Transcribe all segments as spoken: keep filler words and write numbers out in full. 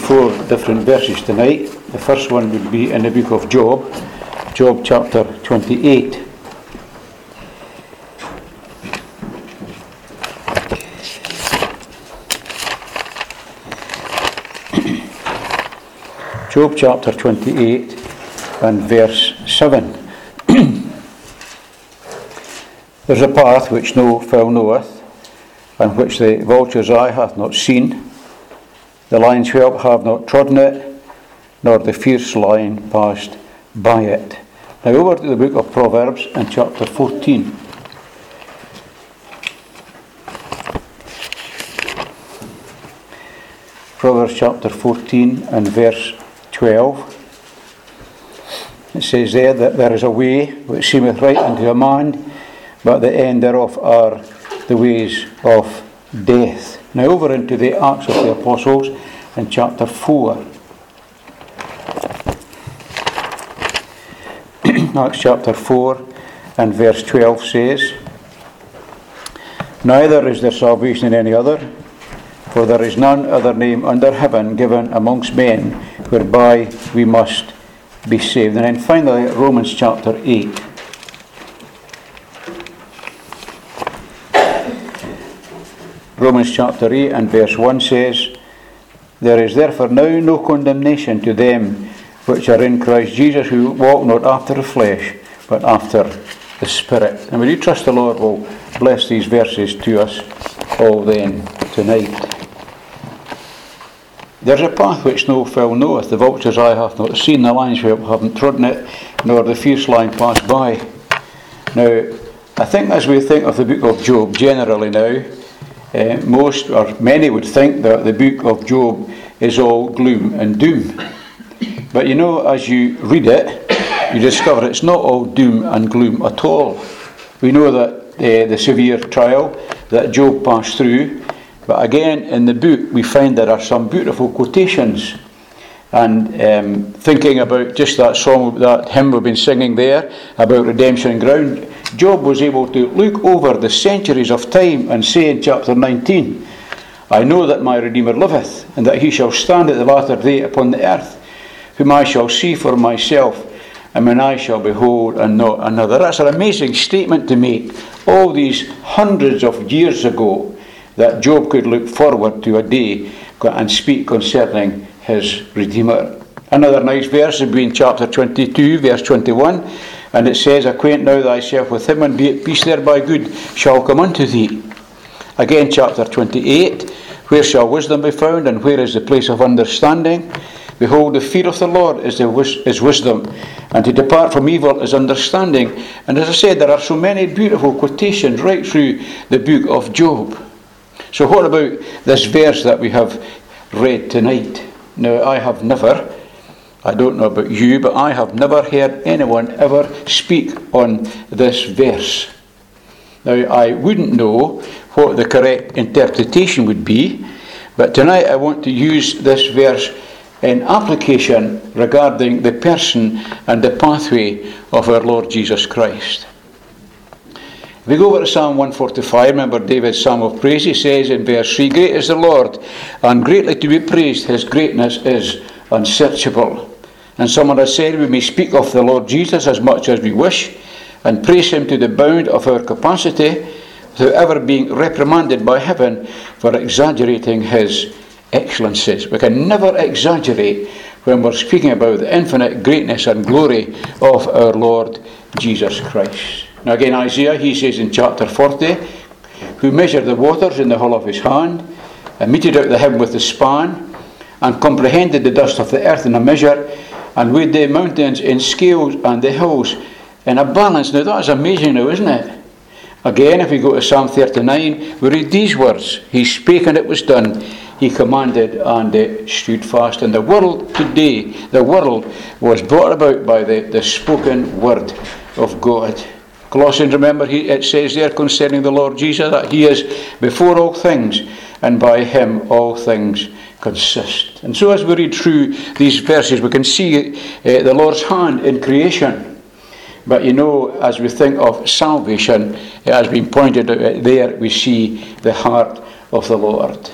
four different verses tonight. The first one would be in the book of Job, Job chapter twenty-eight. Job chapter twenty-eight and verse seven. There's a path which no fowl knoweth, and which the vulture's eye hath not seen. The lion's whelp have not trodden it, nor the fierce lion passed by it. Now over to the book of Proverbs and chapter fourteen. Proverbs chapter fourteen and verse twelve. It says there that there is a way which seemeth right unto a man, but the end thereof are the ways of death. Now over into the Acts of the Apostles in chapter four. Acts chapter four and verse twelve says, Neither is there salvation in any other, for there is none other name under heaven given amongst men whereby we must be saved. And then finally Romans chapter eight. Romans chapter eight and verse one says, There is therefore now no condemnation to them which are in Christ Jesus, who walk not after the flesh, but after the Spirit. And we do trust the Lord will bless these verses to us all then tonight. There's a path which no fowl knoweth, the vulture's eye hath not seen, the lion's whelp haven't trodden it, nor the fierce lion passed by. Now, I think as we think of the book of Job generally now, uh, most or many would think that the book of Job is all gloom and doom. But you know, as you read it, you discover it's not all doom and gloom at all. We know that uh, the severe trial that Job passed through, but again in the book we find there are some beautiful quotations. And um, thinking about just that song, that hymn we've been singing there about redemption ground, Job was able to look over the centuries of time and say in chapter nineteen, I know that my Redeemer liveth, and that he shall stand at the latter day upon the earth, whom I shall see for myself, and when I shall behold and not another. That's an amazing statement to make all these hundreds of years ago, that Job could look forward to a day and speak concerning his Redeemer. Another nice verse would be in chapter twenty-two, verse twenty-one, and it says, Acquaint now thyself with him, and be at peace thereby good shall come unto thee. Again, chapter twenty-eight, Where shall wisdom be found, and where is the place of understanding? Behold, the fear of the Lord is, the wis- is wisdom, and to depart from evil is understanding. And as I said, there are so many beautiful quotations right through the book of Job. So what about this verse that we have read tonight? Now, I have never, I don't know about you, but I have never heard anyone ever speak on this verse. Now, I wouldn't know what the correct interpretation would be, but tonight I want to use this verse in application regarding the person and the pathway of our Lord Jesus Christ. If we go over to Psalm one forty-five, remember David's Psalm of Praise, he says in verse three, Great is the Lord, and greatly to be praised, his greatness is unsearchable. And someone has said, we may speak of the Lord Jesus as much as we wish, and praise him to the bound of our capacity, without ever being reprimanded by heaven for exaggerating his excellencies. We can never exaggerate when we're speaking about the infinite greatness and glory of our Lord Jesus Christ. Now again, Isaiah, he says in chapter forty, Who measured the waters in the hollow of his hand, and meted out the heaven with the span, and comprehended the dust of the earth in a measure, and weighed the mountains in scales and the hills in a balance. Now that is amazing now, isn't it? Again, if we go to Psalm thirty-nine, we read these words, He spake and it was done, He commanded and it stood fast. And the world today, the world was brought about by the, the spoken word of God. Colossians, remember, he, it says there concerning the Lord Jesus that he is before all things, and by him all things consist. And so as we read through these verses, we can see uh, the Lord's hand in creation. But you know, as we think of salvation, it has been pointed out there, we see the heart of the Lord.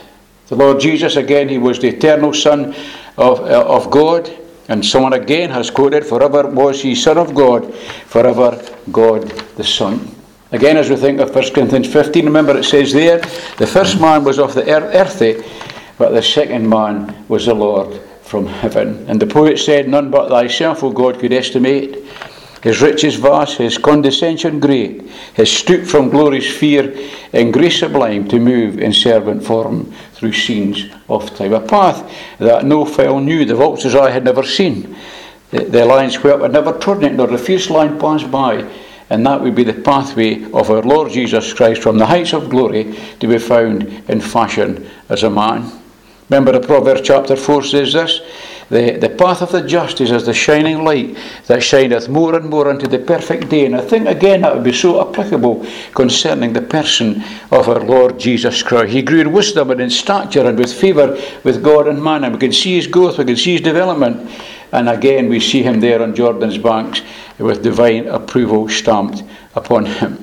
The Lord Jesus, again, he was the eternal Son of, uh, of God. And someone again has quoted, forever was he Son of God, forever God the Son. Again, as we think of First Corinthians fifteen, remember it says there, the first man was of the earthy, but the second man was the Lord from heaven. And the poet said, none but thyself, O God, could estimate his riches vast, his condescension great, his stoop from glory's sphere, in grace sublime to move in servant form through scenes of time. A path that no fowl knew, the vulture's eye had never seen, the, the lion's whelp had never trodden it, nor the fierce lion passed by. And that would be the pathway of our Lord Jesus Christ from the heights of glory to be found in fashion as a man. Remember the Proverbs chapter four says this, The, the path of the just is as the shining light that shineth more and more unto the perfect day. And I think again that would be so applicable concerning the person of our Lord Jesus Christ. He grew in wisdom and in stature and with favour with God and man. And we can see his growth, we can see his development. And again we see him there on Jordan's banks with divine approval stamped upon him.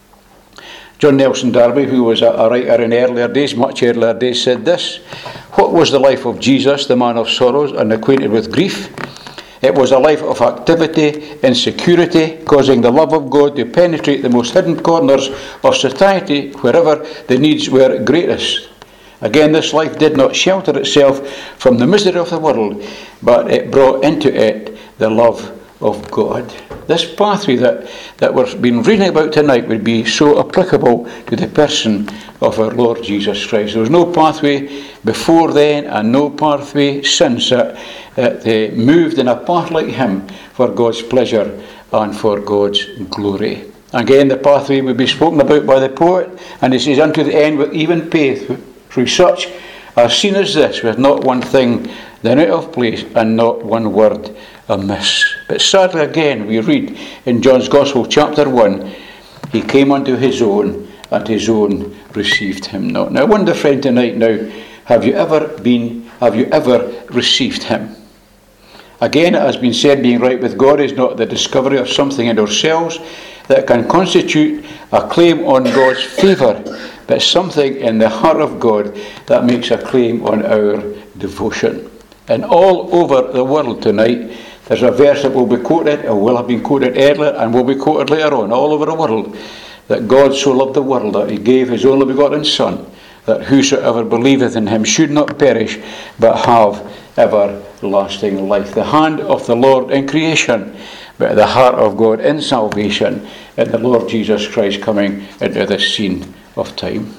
John Nelson Darby, who was a, a writer in earlier days, much earlier days, said this, what was the life of Jesus, the man of sorrows and acquainted with grief? It was a life of activity and security, causing the love of God to penetrate the most hidden corners of society wherever the needs were greatest. Again, this life did not shelter itself from the misery of the world, but it brought into it the love of God. This pathway that, that we've been reading about tonight would be so applicable to the person of our Lord Jesus Christ. There was no pathway before then and no pathway since that, that they moved in a path like him for God's pleasure and for God's glory. Again, the pathway would be spoken about by the poet, and he says, unto the end with even pace, through such a scene as this, with not one thing then out of place and not one word amiss. But sadly again we read in John's Gospel chapter one, he came unto his own and his own received him not. Now I wonder, friend, tonight now, have you ever been, have you ever received him? Again, it has been said, being right with God is not the discovery of something in ourselves that can constitute a claim on God's favour, but something in the heart of God that makes a claim on our devotion. And all over the world tonight, there's a verse that will be quoted, or will have been quoted earlier, and will be quoted later on, all over the world, that God so loved the world that he gave his only begotten Son, that whosoever believeth in him should not perish, but have everlasting life. The hand of the Lord in creation, but the heart of God in salvation, and the Lord Jesus Christ coming into this scene of time.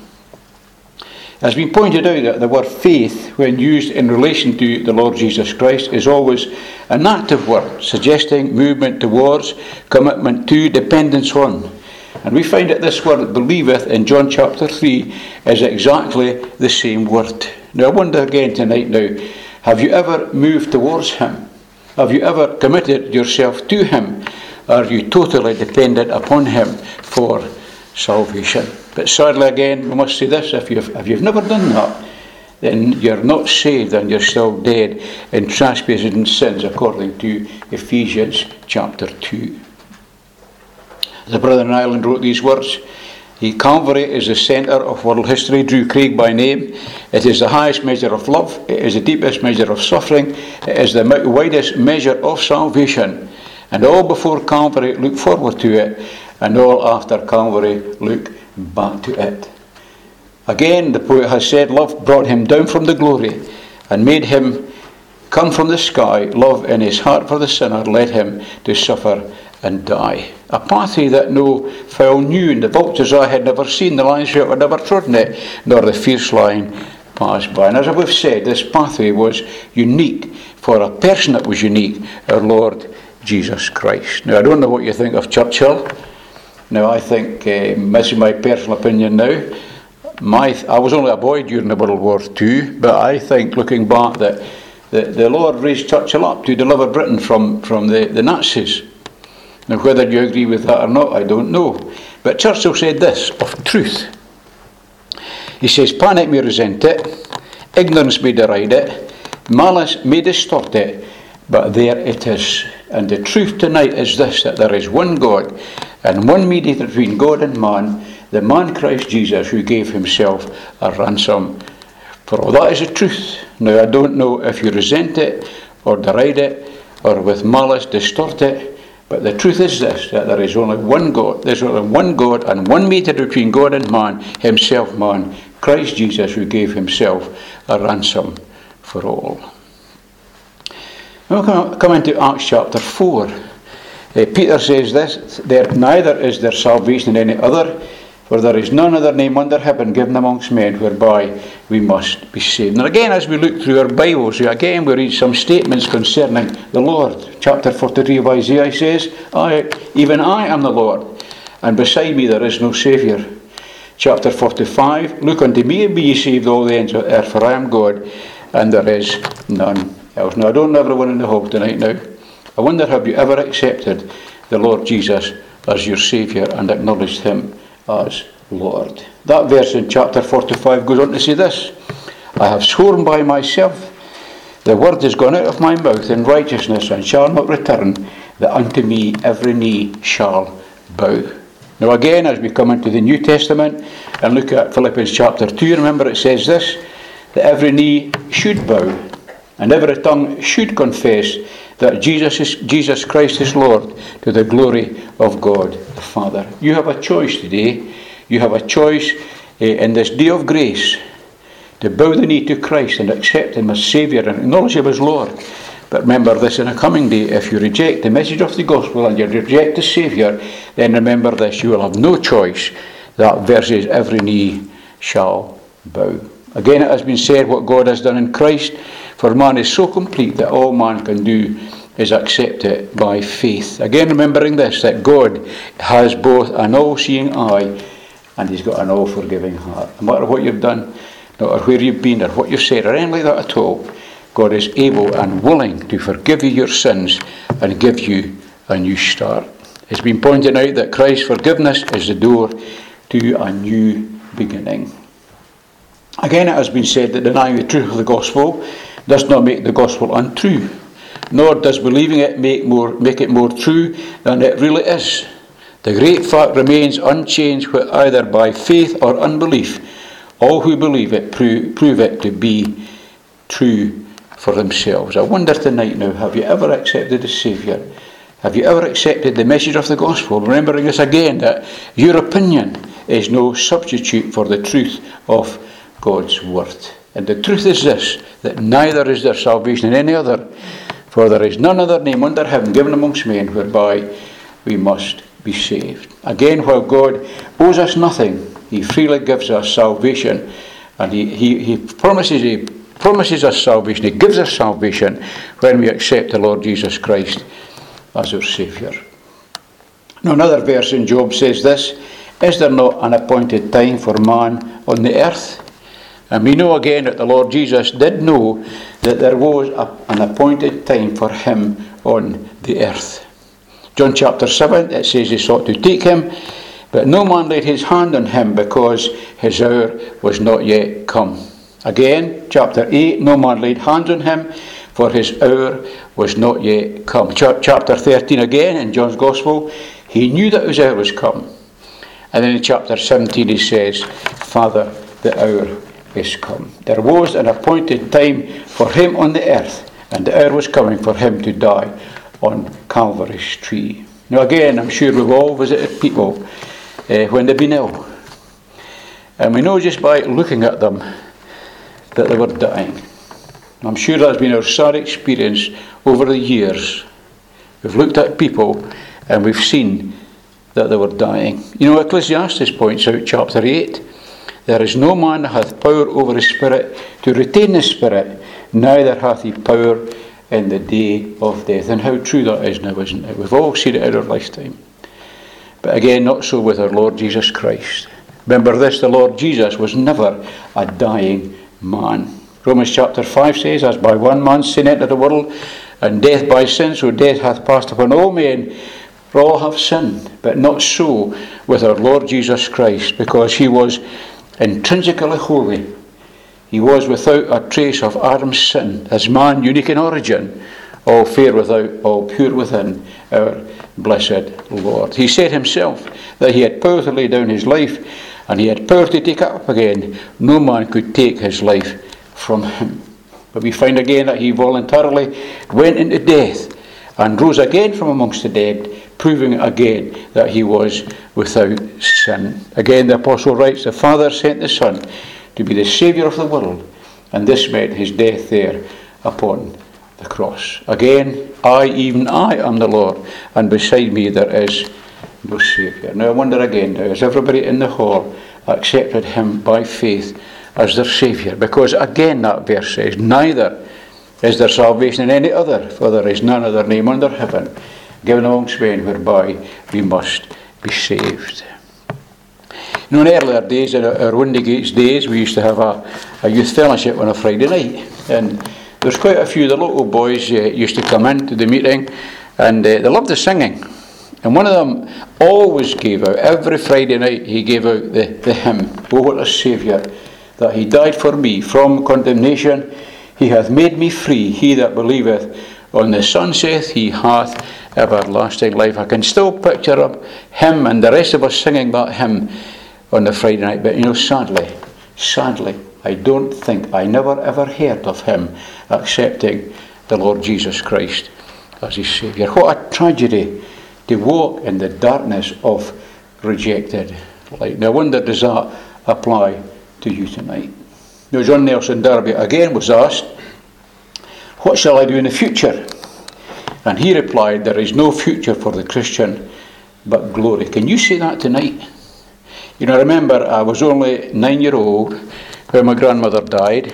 It has been pointed out that the word faith, when used in relation to the Lord Jesus Christ, is always an active word, suggesting movement towards, commitment to, dependence on. And we find that this word believeth in John chapter three is exactly the same word. Now I wonder again tonight now, have you ever moved towards him? Have you ever committed yourself to him? Are you totally dependent upon him for salvation? But sadly again, we must say this, if you've, if you've never done that, then you're not saved and you're still dead in trespasses and sins, according to Ephesians chapter two. The brother in Ireland wrote these words, he, Calvary is the centre of world history, Drew Craig by name. It is the highest measure of love, it is the deepest measure of suffering, it is the widest measure of salvation. And all before Calvary look forward to it, and all after Calvary look back to it. Again, the poet has said, love brought him down from the glory and made him come from the sky. Love in his heart for the sinner led him to suffer and die. A pathway that no fowl knew, and the vulture's eye had never seen, the lion's whelp had never trodden it, nor the fierce lion passed by. And as we've said, this pathway was unique for a person that was unique, our Lord Jesus Christ. Now I don't know what you think of Churchill. Now I think, uh, this is my personal opinion now, my I was only a boy during the World War Two, but I think, looking back, that the, the Lord raised Churchill up to deliver Britain from, from the, the Nazis. Now whether you agree with that or not, I don't know. But Churchill said this of truth. He says, panic may resent it, ignorance may deride it, malice may distort it, but there it is. And the truth tonight is this, that there is one God and one mediator between God and man, the man Christ Jesus, who gave himself a ransom for all. That is the truth. Now, I don't know if you resent it, or deride it, or with malice distort it, but the truth is this, that there is only one God. There's only one God and one mediator between God and man, himself man, Christ Jesus, who gave himself a ransom for all. Now we'll come into Acts chapter four. Uh, Peter says this, there neither is there salvation in any other, for there is none other name under heaven given amongst men whereby we must be saved. And again, as we look through our Bibles, again we read some statements concerning the Lord. Chapter forty-three of Isaiah says, I, even I am the Lord, and beside me there is no Saviour. Chapter forty-five, look unto me and be ye saved all the ends of the earth, for I am God, and there is none else. Now I don't know everyone in the hall tonight now. I wonder, have you ever accepted the Lord Jesus as your Saviour and acknowledged him as Lord? That verse in chapter forty-five goes on to say this, I have sworn by myself, the word is gone out of my mouth in righteousness, and shall not return, that unto me every knee shall bow. Now again, as we come into the New Testament and look at Philippians chapter two, remember it says this, that every knee should bow, and every tongue should confess that Jesus is, Jesus Christ is Lord, to the glory of God the Father. You have a choice today. You have a choice uh, in this day of grace to bow the knee to Christ and accept him as Saviour and acknowledge him as Lord. But remember this, in a coming day, if you reject the message of the gospel and you reject the Saviour, then remember this, you will have no choice. That verse says, every knee shall bow. Again, it has been said, what God has done in Christ for man is so complete that all man can do is accept it by faith. Again, remembering this, that God has both an all-seeing eye and he's got an all-forgiving heart. No matter what you've done, no matter where you've been or what you've said or anything like that at all, God is able and willing to forgive you your sins and give you a new start. It's been pointed out that Christ's forgiveness is the door to a new beginning. Again, it has been said that denying the truth of the gospel does not make the gospel untrue, nor does believing it make more make it more true than it really is. The great fact remains unchanged, either by faith or unbelief. All who believe it prove, prove it to be true for themselves. I wonder tonight now, have you ever accepted the Saviour? Have you ever accepted the message of the gospel? Remembering this again, that your opinion is no substitute for the truth of God's word. And the truth is this, that neither is there salvation in any other, for there is none other name under heaven given amongst men whereby we must be saved. Again, while God owes us nothing, he freely gives us salvation, and he, he, he promises he promises us salvation, he gives us salvation when we accept the Lord Jesus Christ as our Saviour. Now another verse in Job says this, is there not an appointed time for man on the earth? And we know again that the Lord Jesus did know that there was a, an appointed time for him on the earth. John chapter seven, it says he sought to take him, but no man laid his hand on him because his hour was not yet come. Again, chapter eight, no man laid hands on him, for his hour was not yet come. Ch- chapter thirteen again, in John's Gospel, he knew that his hour was come. And then in chapter seventeen he says, Father, the hour is come. There was an appointed time for him on the earth, and the hour was coming for him to die on Calvary's tree. Now again, I'm sure we've all visited people uh, when they've been ill. And we know just by looking at them that they were dying. I'm sure that's been our sad experience over the years. We've looked at people and we've seen that they were dying. You know, Ecclesiastes points out, chapter eight, there is no man that hath power over his spirit to retain his spirit, neither hath he power in the day of death. And how true that is now, isn't it? We've all seen it in our lifetime. But again, not so with our Lord Jesus Christ. Remember this, the Lord Jesus was never a dying man. Romans chapter five says, as by one man sin entered the world, and death by sin, so death hath passed upon all men, for all have sinned. But not so with our Lord Jesus Christ, because he was intrinsically holy. He was without a trace of Adam's sin, as man unique in origin, all fair without, all pure within, our blessed Lord. He said himself that he had power to lay down his life, and he had power to take it up again. No man could take his life from him. But we find again that he voluntarily went into death and rose again from amongst the dead, proving again that he was without sin. Again, the apostle writes, the Father sent the Son to be the Saviour of the world, and this meant his death there upon the cross. Again, I, even I, am the Lord, and beside me there is no Saviour. Now I wonder again, now, has everybody in the hall accepted him by faith as their Saviour? Because again that verse says, neither is there salvation in any other, for there is none other name under heaven given amongst men whereby we must be saved. You know, in earlier days, in our Windygates days, we used to have a, a youth fellowship on a Friday night, and there's quite a few of the local boys uh, used to come into the meeting, and uh, they loved the singing. And one of them always gave out, every Friday night he gave out the, the hymn, "Oh, what a Saviour, that he died for me, from condemnation he hath made me free, he that believeth on the Son saith he hath everlasting life." I can still picture up him and the rest of us singing that hymn on the Friday night, but you know, sadly, sadly, I don't think, I never ever heard of him accepting the Lord Jesus Christ as his Saviour. What a tragedy to walk in the darkness of rejected light. Now I wonder, does that apply to you tonight? Now John Nelson Darby again was asked, what shall I do in the future? And he replied, there is no future for the Christian but glory. Can you say that tonight? You know, I remember I was only nine year old when my grandmother died,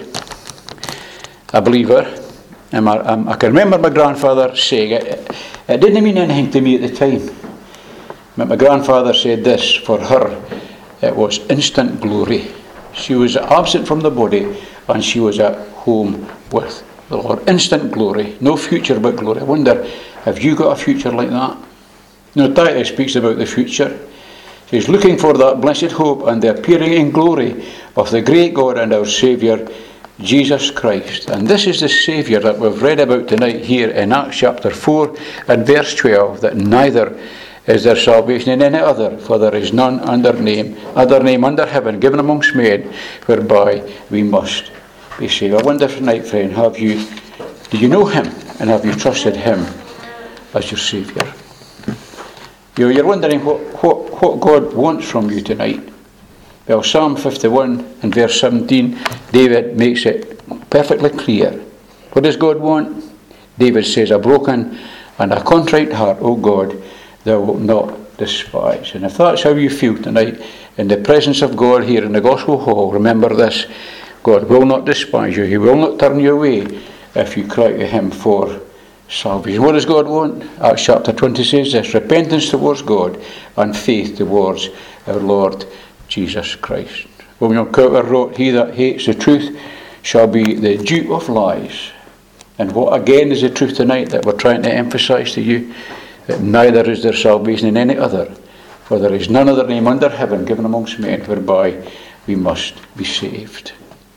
a believer, and my, um, I can remember my grandfather saying it. It didn't mean anything to me at the time, but my grandfather said this, for her it was instant glory. She was absent from the body and she was at home with the Lord. Instant glory, no future but glory. I wonder, have you got a future like that? You know, Titus speaks about the future. He's looking for that blessed hope and the appearing in glory of the great God and our Saviour, Jesus Christ. And this is the Saviour that we've read about tonight here in Acts chapter four and verse twelve, that neither is there salvation in any other, for there is none under name, other name under heaven given amongst men whereby we must be saved. I wonder tonight, friend, have you, do you know him and have you trusted him as your Saviour? You know, you're wondering what, what, what God wants from you tonight. Well, Psalm fifty-one and verse seventeen, David makes it perfectly clear. What does God want? David says, a broken and a contrite heart, O God, thou wilt not despise. And if that's how you feel tonight, in the presence of God here in the Gospel Hall, remember this, God will not despise you. He will not turn you away if you cry to him for salvation. What does God want? Acts chapter twenty says this, repentance towards God and faith towards our Lord Jesus Christ. William Cowper wrote, he that hates the truth shall be the dupe of lies. And what again is the truth tonight that we're trying to emphasize to you? That neither is there salvation in any other, for there is none other name under heaven given amongst men whereby we must be saved.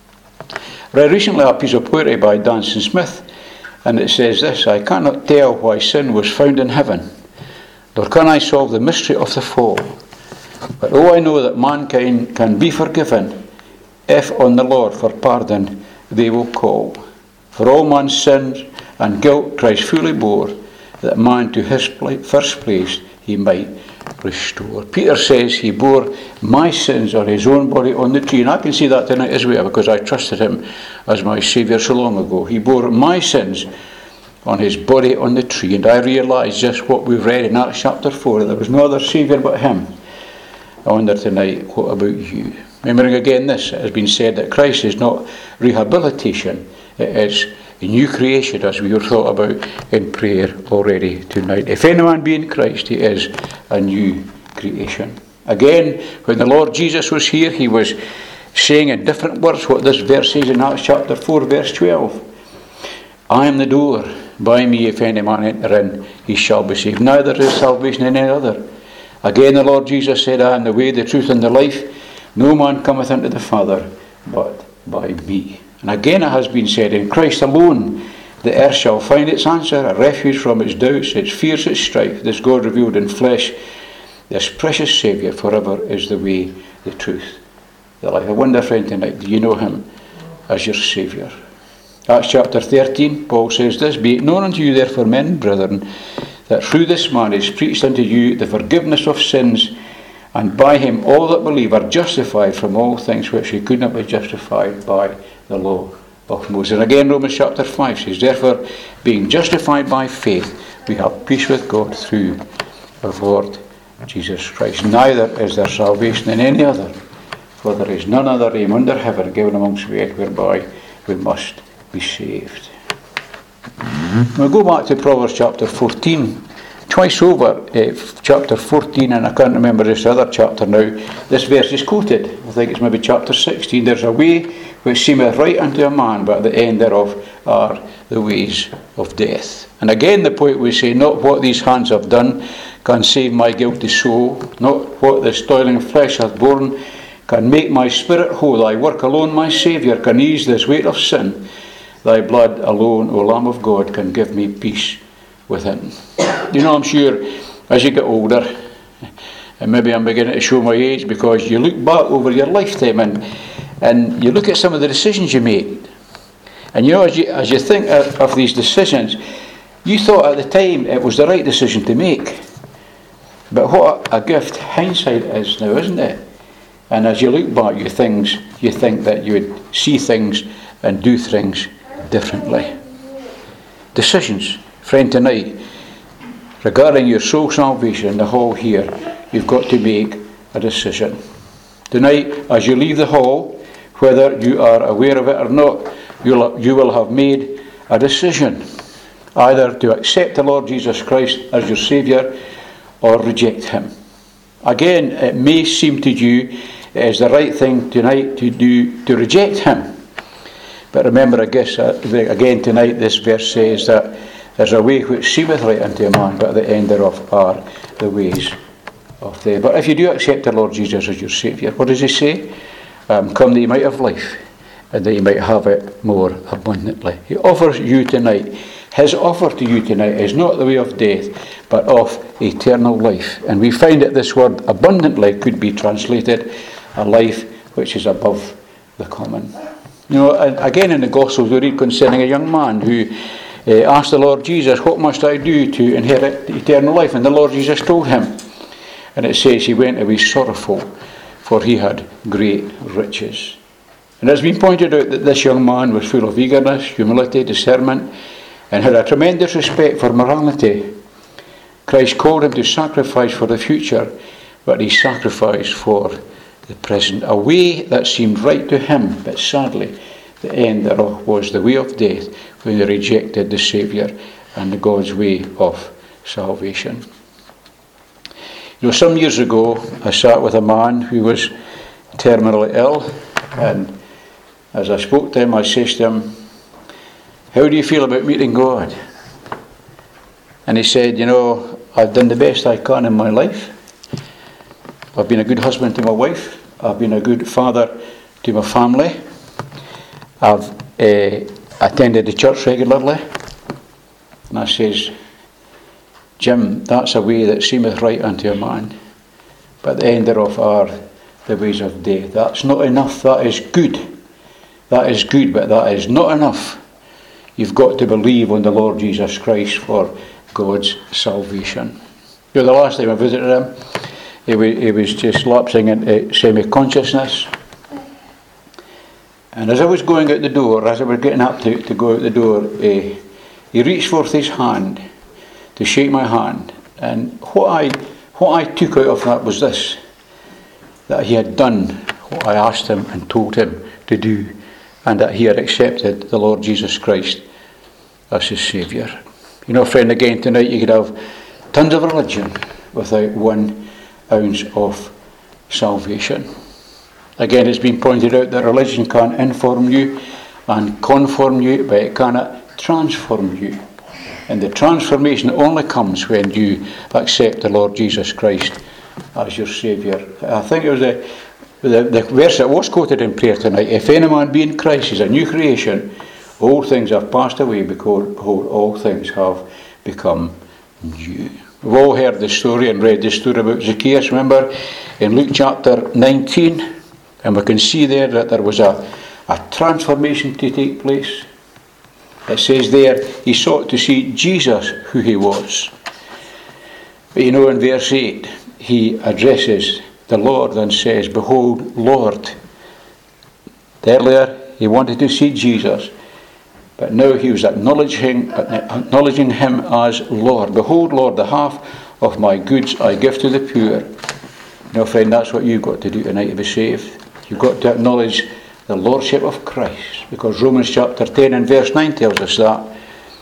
I read recently a piece of poetry by Danson Smith, and it says this, I cannot tell why sin was found in heaven, nor can I solve the mystery of the fall. But oh, I know that mankind can be forgiven if on the Lord for pardon they will call. For all man's sins and guilt Christ fully bore, that man to his first place he might restore. Peter says he bore my sins on his own body on the tree, and I can see that tonight as well, because I trusted him as my Saviour so long ago. He bore my sins on his body on the tree, and I realised just what we've read in Acts chapter four, that there was no other Saviour but him. I wonder tonight, what about you? Remembering again this, it has been said that Christ is not rehabilitation, it is a new creation, as we were thought about in prayer already tonight. If any man be in Christ, he is a new creation. Again, when the Lord Jesus was here, he was saying in different words what this verse says in Acts chapter four, verse twelve. I am the door, by me if any man enter in, he shall be saved. Neither is salvation in any other. Again the Lord Jesus said, I am the way, the truth, and the life. No man cometh unto the Father but by me. And again it has been said, in Christ alone the earth shall find its answer, a refuge from its doubts, its fears, its strife. This God revealed in flesh, this precious Saviour, forever is the way, the truth, the life. I wonder, friend, tonight, do you know him as your Saviour. Acts chapter thirteen, Paul says this, "Be it known unto you therefore, men, brethren, that through this man is preached unto you the forgiveness of sins, and by him all that believe are justified from all things which they could not be justified by the law of Moses." And again, Romans chapter five says, "Therefore, being justified by faith, we have peace with God through our Lord Jesus Christ. Neither is there salvation in any other, for there is none other name under heaven given amongst men whereby we must be saved." Mm-hmm. We'll go back to Proverbs chapter fourteen. Twice over, uh, chapter fourteen, and I can't remember this other chapter now, this verse is quoted. I think it's maybe chapter sixteen. "There's a way which seemeth right unto a man, but at the end thereof are the ways of death." And again the point we say, not what these hands have done can save my guilty soul, not what this toiling flesh hath borne can make my spirit whole. Thy work alone, my Saviour, can ease this weight of sin. Thy blood alone, O Lamb of God, can give me peace within. You know, I'm sure as you get older, and maybe I'm beginning to show my age, because you look back over your lifetime and and you look at some of the decisions you made, and you know, as you as you think of, of these decisions, you thought at the time it was the right decision to make. But what a gift hindsight is now, isn't it? And as you look back, you things you think that you would see things and do things differently. Decisions, friend, tonight, regarding your soul salvation in the hall here, you've got to make a decision. Tonight, as you leave the hall, whether you are aware of it or not, you'll, you will have made a decision, either to accept the Lord Jesus Christ as your Saviour or reject him. Again, it may seem to you it is the right thing tonight to do to reject him. But remember, I guess, uh, again tonight, this verse says that there's a way which seemeth right unto a man, but at the end thereof are the ways of death. But if you do accept the Lord Jesus as your Saviour, what does he say? Um, come that you might have life, and that you might have it more abundantly. He offers you tonight. His offer to you tonight is not the way of death, but of eternal life. And we find that this word abundantly could be translated a life which is above the common. You know, and again in the Gospels we read concerning a young man who uh, asked the Lord Jesus, "What must I do to inherit eternal life?" And the Lord Jesus told him. And it says he went away sorrowful, for he had great riches. And it's been pointed out that this young man was full of eagerness, humility, discernment, and had a tremendous respect for morality. Christ called him to sacrifice for the future, but he sacrificed for the present. A way that seemed right to him, but sadly, the end thereof was the way of death when he rejected the Saviour and the God's way of salvation. You know, some years ago, I sat with a man who was terminally ill, and as I spoke to him, I said to him, "How do you feel about meeting God?" And he said, "You know, I've done the best I can in my life. I've been a good husband to my wife. I've been a good father to my family. I've uh, attended the church regularly." And I says, "Jim, that's a way that seemeth right unto a man, but the end thereof are the ways of death." That's not enough. That is good. That is good, but that is not enough. You've got to believe on the Lord Jesus Christ for God's salvation. You know, the last time I visited him, he was, he was just lapsing into semi-consciousness. And as I was going out the door, as I was getting up to, to go out the door, he, he reached forth his hand to shake my hand. And what I, what I took out of that was this, that he had done what I asked him and told him to do, and that he had accepted the Lord Jesus Christ as his Saviour. You know, friend, again tonight you could have tons of religion without one ounce of salvation. Again, it's been pointed out that religion can inform you and conform you, but it cannot transform you. And the transformation only comes when you accept the Lord Jesus Christ as your Saviour. I think it was the, the, the verse that was quoted in prayer tonight. "If any man be in Christ, is a new creation. All things have passed away, because all things have become new." We've all heard the story and read the story about Zacchaeus, remember, in Luke chapter nineteen. And we can see there that there was a, a transformation to take place. It says there, he sought to see Jesus who he was. But you know, in verse eight, he addresses the Lord and says, behold, Lord. Earlier, he wanted to see Jesus, but now he was acknowledging, acknowledging him as Lord. Behold, Lord, the half of my goods I give to the poor. Now, friend, that's what you've got to do tonight to be saved. You've got to acknowledge the Lordship of Christ, because Romans chapter ten and verse nine tells us that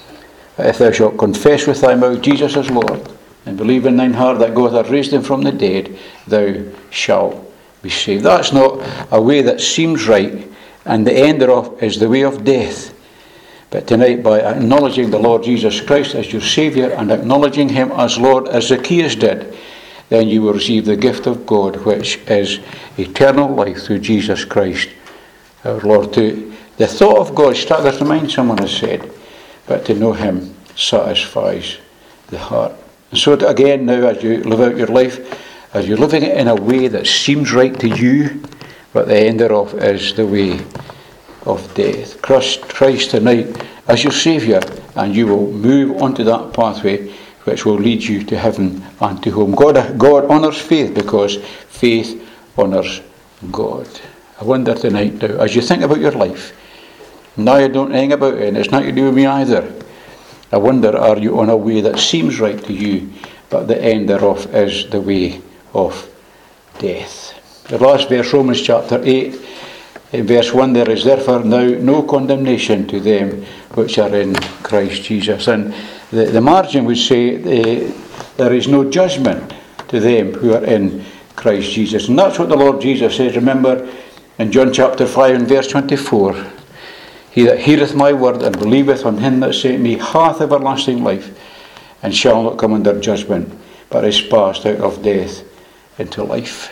if thou shalt confess with thy mouth Jesus as Lord, and believe in thine heart that God hath raised him from the dead, thou shalt be saved. That's not a way that seems right, and the end thereof is the way of death. But tonight, by acknowledging the Lord Jesus Christ as your Saviour and acknowledging him as Lord, as Zacchaeus did, then you will receive the gift of God, which is eternal life through Jesus Christ our Lord. To the thought of God staggers the mind, someone has said, but to know him satisfies the heart. And so to, again, now as you live out your life, as you're living it in a way that seems right to you, but the end thereof is the way of death. Trust Christ tonight as your Saviour, and you will move onto that pathway which will lead you to heaven and to home. God, God honours faith, because faith honours God. I wonder tonight now, as you think about your life, now you don't think about it, and it's not to do with me either. I wonder, are you on a way that seems right to you, but the end thereof is the way of death? The last verse, Romans chapter eight, in verse one, there is therefore now no condemnation to them which are in Christ Jesus. And the, the margin would say uh, there is no judgment to them who are in Christ Jesus. And that's what the Lord Jesus says. Remember in John chapter five and verse twenty-four, he that heareth my word and believeth on him that sent me hath everlasting life, and shall not come under judgment, but is passed out of death into life.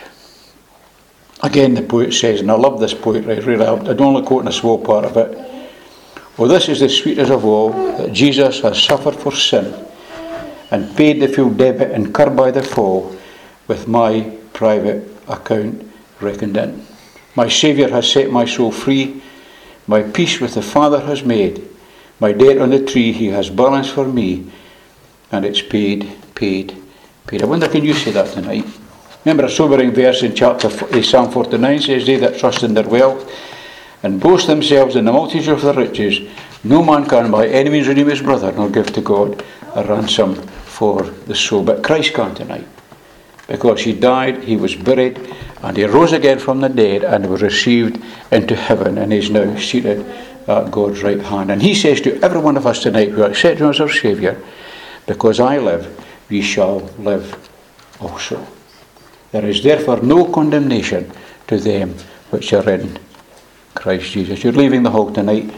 Again, the poet says, and I love this poetry, really, I'd only quote a small part of it. Well, this is the sweetest of all, that Jesus has suffered for sin, and paid the full debit incurred by the fall, with my private account reckoned in. My Saviour has set my soul free, my peace with the Father has made, my debt on the tree he has balanced for me, and it's paid, paid, paid. I wonder, can you say that tonight? Remember a sobering verse in chapter Psalm forty-nine says, they that trust in their wealth and boast themselves in the multitude of their riches, no man can by any means redeem his brother, nor give to God a ransom for the soul. But Christ can tonight, because he died, he was buried, and he rose again from the dead, and was received into heaven, and is now seated at God's right hand. And he says to every one of us tonight who accept him as our Saviour, because I live, we shall live also. There is therefore no condemnation to them which are in Christ Jesus. You're leaving the hall tonight.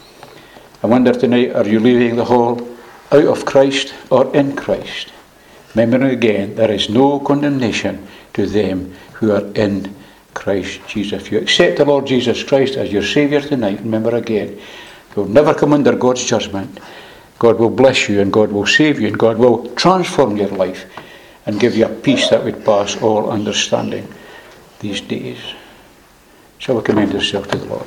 I wonder tonight, are you leaving the hall out of Christ or in Christ? Remembering again, there is no condemnation to them who are in Christ Jesus. If you accept the Lord Jesus Christ as your Saviour tonight, remember again, you'll never come under God's judgment. God will bless you, and God will save you, and God will transform your life and give you a peace that would pass all understanding these days. Shall we commend ourselves to the Lord?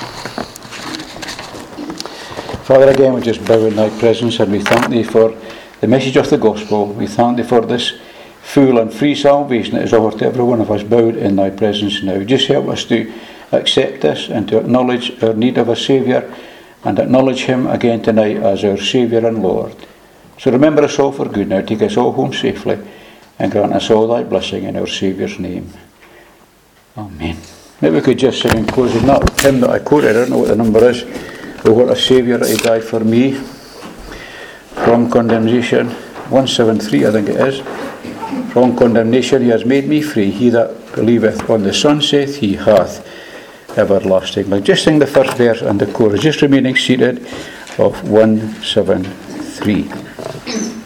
Father, again we just bow in thy presence, and we thank thee for the message of the gospel. We thank thee for this full and free salvation that is offered to every one of us bowed in thy presence now. Just help us to accept this and to acknowledge our need of a Saviour, and acknowledge him again tonight as our Saviour and Lord. So remember us all for good now. Take us all home safely, and grant us all thy blessing in our Saviour's name. Amen. Maybe we could just sing in closing that hymn that I quoted. I don't know what the number is. Oh, what a Saviour that he died for me from condemnation. one seventy-three, I think it is. From condemnation he has made me free. He that believeth on the Son saith he hath everlasting life. Just sing the first verse and the chorus, just remaining seated, of one seventy-three.